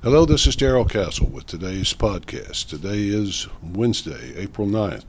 Hello, this is Darrell Castle with today's podcast. Today is Wednesday, April 9th,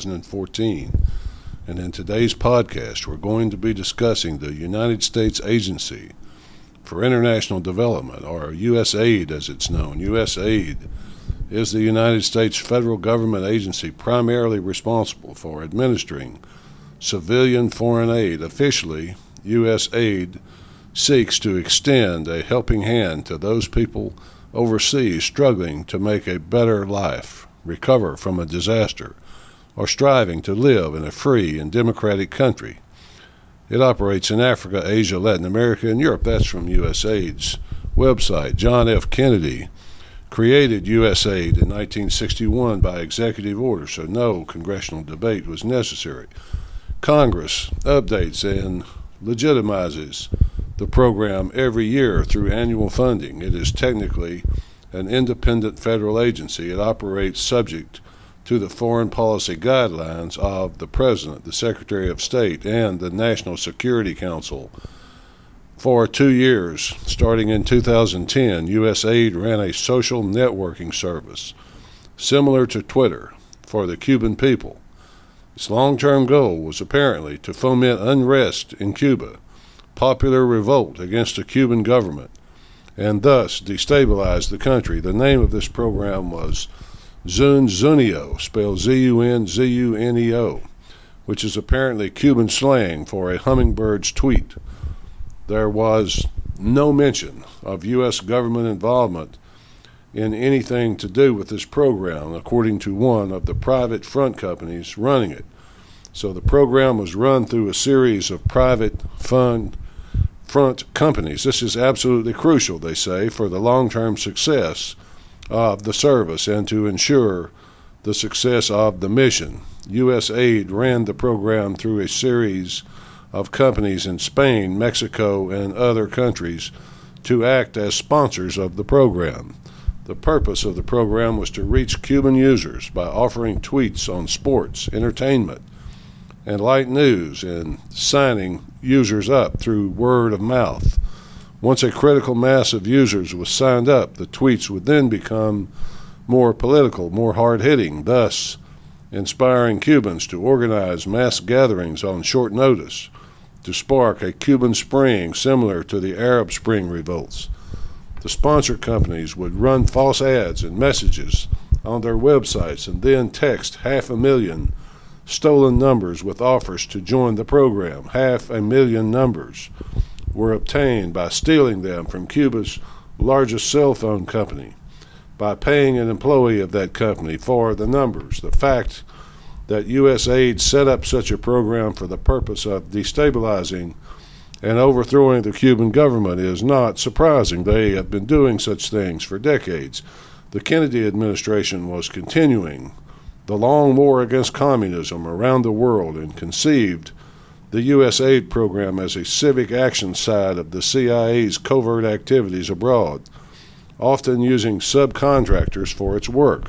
2014. And in today's podcast, we're going to be discussing the United States Agency for International Development, or USAID as it's known. USAID is the United States federal government agency primarily responsible for administering civilian foreign aid. Officially, USAID seeks to extend a helping hand to those people overseas struggling to make a better life, recover from a disaster, or striving to live in a free and democratic country. It operates in Africa, Asia, Latin America, and Europe. That's from USAID's website. John F. Kennedy created USAID in 1961 by executive order, so no congressional debate was necessary. Congress updates and legitimizes the program every year through annual funding. It is technically an independent federal agency. It operates subject to the foreign policy guidelines of the President, the Secretary of State, and the National Security Council. For 2 years, starting in 2010, USAID ran a social networking service similar to Twitter for the Cuban people. Its long-term goal was apparently to foment unrest in Cuba, popular revolt against the Cuban government, and thus destabilize the country. The name of this program was Zunzuneo, spelled Z-U-N-Z-U-N-E-O, which is apparently Cuban slang for a hummingbird's tweet. There was no mention of U.S. government involvement in anything to do with this program, according to one of the private front companies running it. So the program was run through a series of private front companies. This is absolutely crucial, they say, for the long-term success of the service and to ensure the success of the mission. USAID ran the program through a series of companies in Spain, Mexico, and other countries to act as sponsors of the program. The purpose of the program was to reach Cuban users by offering tweets on sports, entertainment, and light news, and signing users up through word of mouth. Once a critical mass of users was signed up, the tweets would then become more political, more hard-hitting, thus inspiring Cubans to organize mass gatherings on short notice to spark a Cuban Spring similar to the Arab Spring revolts. The sponsor companies would run false ads and messages on their websites and then text 500,000 stolen numbers with offers to join the program. 500,000 numbers were obtained by stealing them from Cuba's largest cell phone company, by paying an employee of that company for the numbers. The fact that USAID set up such a program for the purpose of destabilizing and overthrowing the Cuban government is not surprising. They have been doing such things for decades. The Kennedy administration was continuing the long war against communism around the world and conceived the USAID program as a civic action side of the CIA's covert activities abroad, often using subcontractors for its work.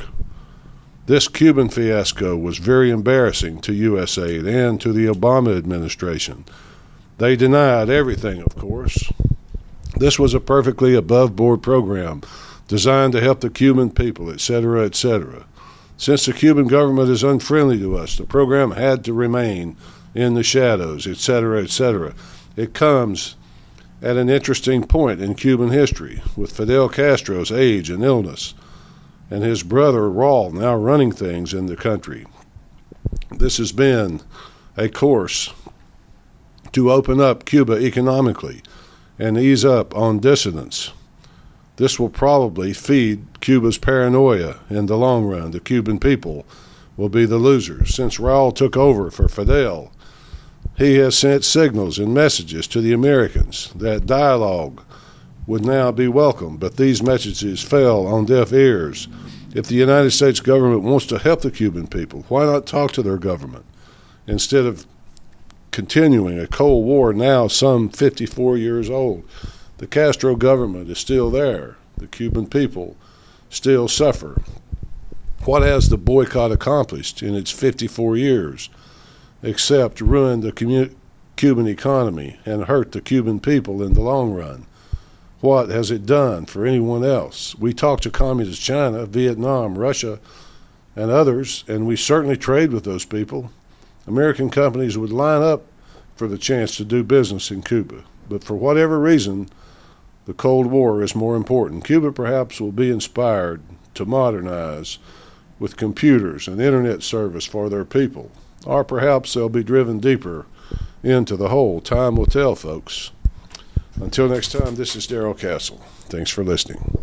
This Cuban fiasco was very embarrassing to USAID and to the Obama administration. They denied everything, of course. This was a perfectly above-board program designed to help the Cuban people, etc., etc. Since the Cuban government is unfriendly to us, the program had to remain in the shadows, etc., etc. It comes at an interesting point in Cuban history, with Fidel Castro's age and illness, and his brother Raul now running things in the country. This has been a course to open up Cuba economically and ease up on dissidents. This will probably feed Cuba's paranoia in the long run. The Cuban people will be the losers. Since Raul took over for Fidel, he has sent signals and messages to the Americans that dialogue would now be welcome, but these messages fell on deaf ears. If the United States government wants to help the Cuban people, why not talk to their government instead of continuing a Cold War now some 54 years old? The Castro government is still there. The Cuban people still suffer. What has the boycott accomplished in its 54 years except ruin the Cuban economy and hurt the Cuban people in the long run? what has it done for anyone else? We talk to Communist China, Vietnam, Russia, and others, and we certainly trade with those people. American companies would line up for the chance to do business in Cuba. But for whatever reason, the Cold War is more important. Cuba perhaps will be inspired to modernize with computers and internet service for their people. Or perhaps they'll be driven deeper into the hole. Time will tell, folks. Until next time, this is Darrell Castle. Thanks for listening.